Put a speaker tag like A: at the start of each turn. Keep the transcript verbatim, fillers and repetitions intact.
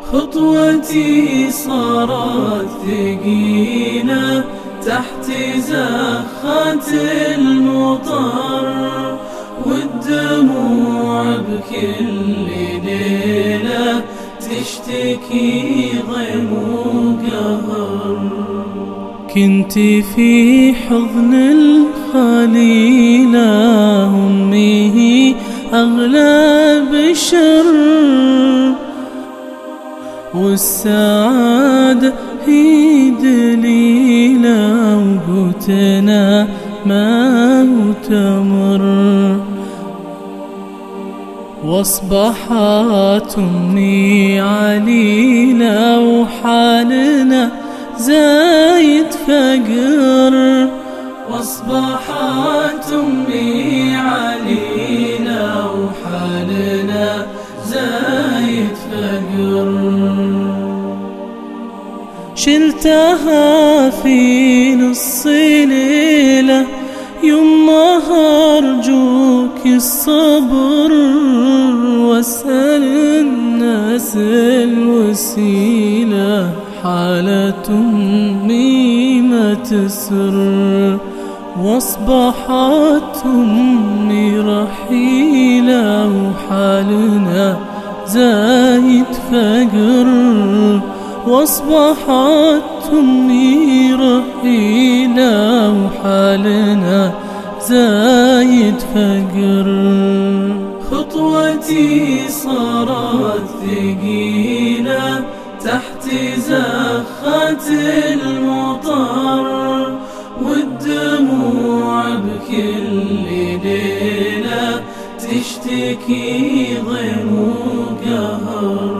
A: خطوتي صارت ثقيلة تحت زخات المطر، والدموع بكل ليلة تشتكي ضيم وقهر. كنت في حضن الخليلة أمي هي أغلى بشر، والسعادة هي دليلة وقوتنا ما تمر. واصبحت أمي عليلة وحالنا زايد فقر، واصبحت أمي عليلة وحالنا زايد فقر. شلتها في نص ليلة يما أرجوك الصبر، واسأل الناس الوسيلة حالة أمي ما تسر. واصبحت أمي رحيلة وحالنا زايد فقر، واصبحت أمي رحيلة وحالنا زايد فقر. خطوتي صارت ثقيلة تحت زخات المطر، والدموع بكل ليلة تشتكي ضيم وقهر.